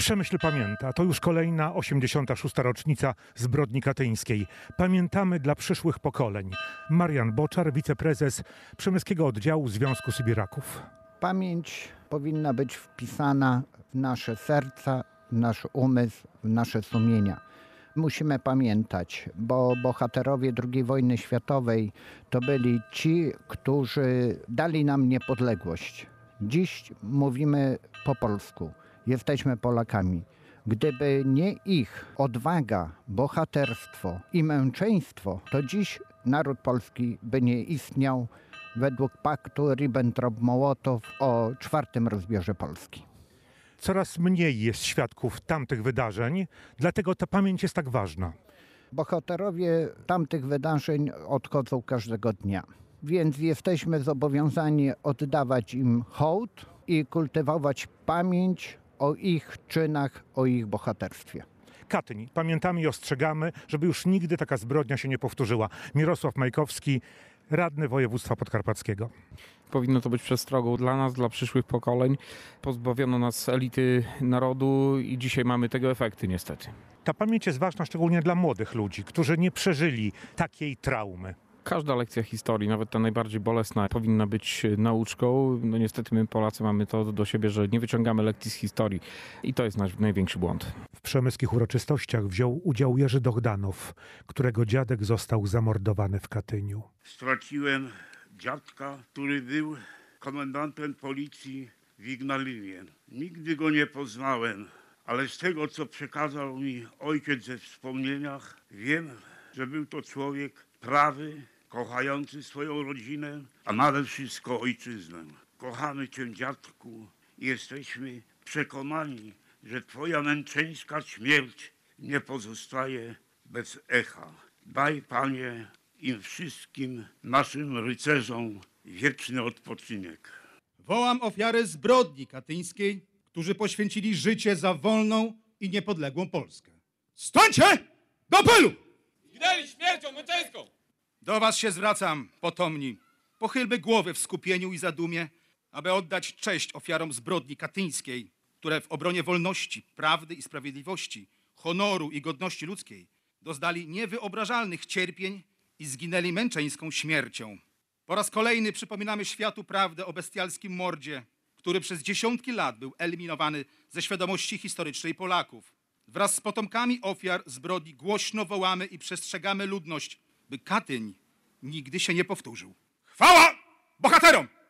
Przemyśl pamięta. To już kolejna 86. rocznica zbrodni katyńskiej. Pamiętamy dla przyszłych pokoleń. Marian Boczar, wiceprezes Przemyskiego Oddziału Związku Sybiraków. Pamięć powinna być wpisana w nasze serca, w nasz umysł, w nasze sumienia. Musimy pamiętać, bo bohaterowie II wojny światowej to byli ci, którzy dali nam niepodległość. Dziś mówimy po polsku. Jesteśmy Polakami. Gdyby nie ich odwaga, bohaterstwo i męczeństwo, to dziś naród polski by nie istniał według paktu Ribbentrop-Mołotow o czwartym rozbiorze Polski. Coraz mniej jest świadków tamtych wydarzeń, dlatego ta pamięć jest tak ważna. Bohaterowie tamtych wydarzeń odchodzą każdego dnia, więc jesteśmy zobowiązani oddawać im hołd i kultywować pamięć o ich czynach, o ich bohaterstwie. Katyń. Pamiętamy i ostrzegamy, żeby już nigdy taka zbrodnia się nie powtórzyła. Mirosław Majkowski, radny województwa podkarpackiego. Powinno to być przestrogą dla nas, dla przyszłych pokoleń. Pozbawiono nas elity narodu i dzisiaj mamy tego efekty niestety. Ta pamięć jest ważna szczególnie dla młodych ludzi, którzy nie przeżyli takiej traumy. Każda lekcja historii, nawet ta najbardziej bolesna, powinna być nauczką. No niestety my Polacy mamy to do siebie, że nie wyciągamy lekcji z historii i to jest nasz największy błąd. W przemyskich uroczystościach wziął udział Jerzy Dohdanow, którego dziadek został zamordowany w Katyniu. Straciłem dziadka, który był komendantem policji w Ignalinie. Nigdy go nie poznałem, ale z tego, co przekazał mi ojciec we wspomnieniach, wiem, że był to człowiek prawy, kochający swoją rodzinę, a nade wszystko ojczyznę. Kochamy Cię, dziadku, i jesteśmy przekonani, że Twoja męczeńska śmierć nie pozostaje bez echa. Daj, Panie, im wszystkim naszym rycerzom wieczny odpoczynek. Wołam ofiary zbrodni katyńskiej, którzy poświęcili życie za wolną i niepodległą Polskę. Stońcie do pylu! Zginęli śmiercią męczeńską! Do was się zwracam, potomni. Pochylmy głowy w skupieniu i zadumie, aby oddać cześć ofiarom zbrodni katyńskiej, które w obronie wolności, prawdy i sprawiedliwości, honoru i godności ludzkiej doznali niewyobrażalnych cierpień i zginęli męczeńską śmiercią. Po raz kolejny przypominamy światu prawdę o bestialskim mordzie, który przez dziesiątki lat był eliminowany ze świadomości historycznej Polaków. Wraz z potomkami ofiar zbrodni głośno wołamy i przestrzegamy ludność, by Katyń nigdy się nie powtórzył. Chwała bohaterom!